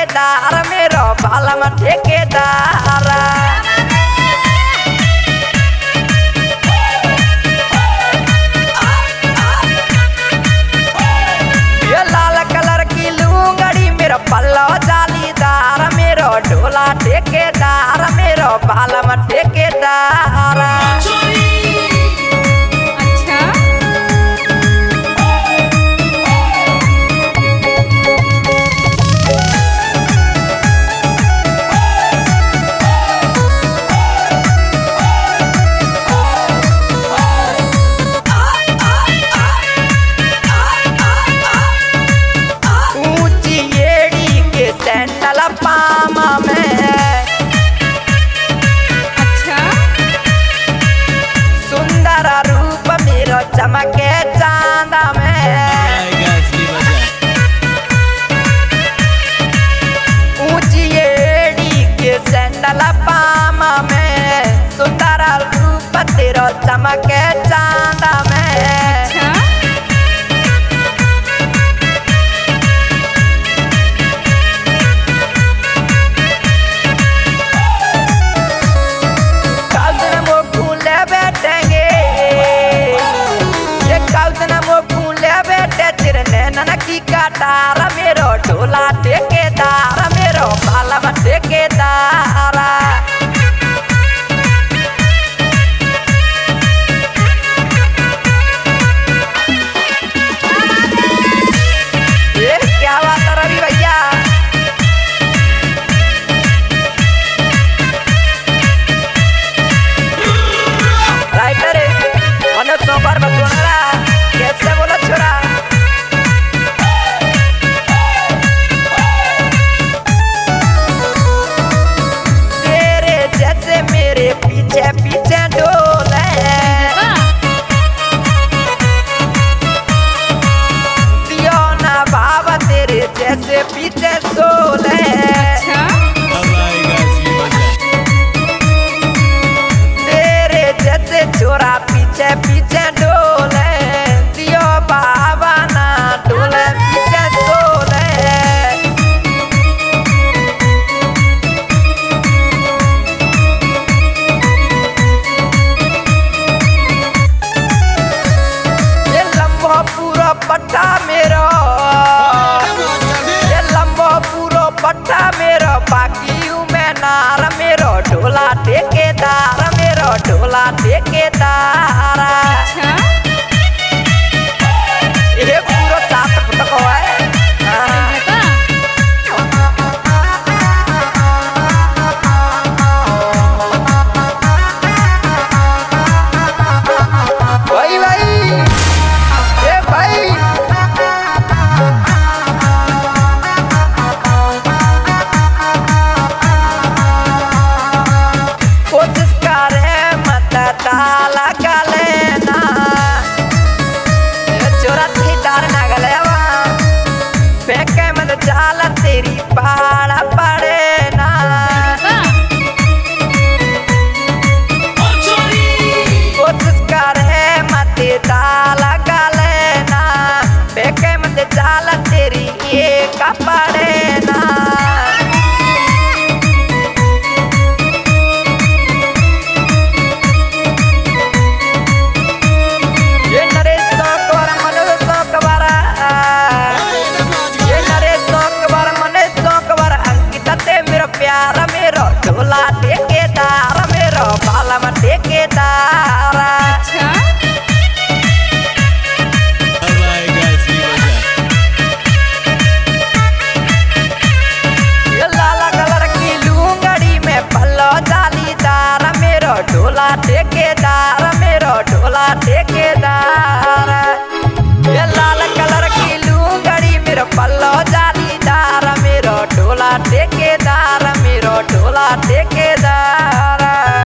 ठेकेदार मेरो बालम ठेकेदार। ये लाल कलर की लुंगड़ी मेरो पल्लो जालीदार मेरो ढोला ठेकेदार मेरो बालम ठेकेदार। पामा में अच्छा सुंदर रूप मेरो चमके चांद में। ऊंची एड़ी के सैंडल पामा में सुंदर रूप तेरो चमके चांद में। अच्छा की कटार मेरो ढोला ठेकेदार मेरो बालम ठेकेदार। ये क्या बात है रवि भैया। राइटर मनोज सोमवार बतूरा कैसे बोला छोरा। पीछे पीछे डोले दियो ना बाबा तेरे जैसे पीछे सोले। तेरे जैसे छोरा पीछे पीछे डोले दियो बाबा ना डोले पीछे सोले। पूरा पट्टा मेरो ये लंबो पूरा पट्टा मेरो बाकी हूँ मैं नार मेरो ढोला ठेकेदार मेरो ढोला ठेकेदार। ये पूरा 7 फुट को है। ताला गलेना चोरा ठेकेदार ना गले फेंके मत जाला तेरी पहाड़ा पड़े ना। कोशिश करे मत ताला गलेना फेंके मत जाला तेरी ये कपड़े ना। प्यार मेरो ढोला ठेकेदार मेरो बालम ठेकेदार। ये लाल कलर की लुंगड़ी में पल्लो जालीदार मेरो ढोला ठेकेदार मेरो ढोला ठेकेदार। ये लाल कलर की लुंगड़ी मेरो पल्लो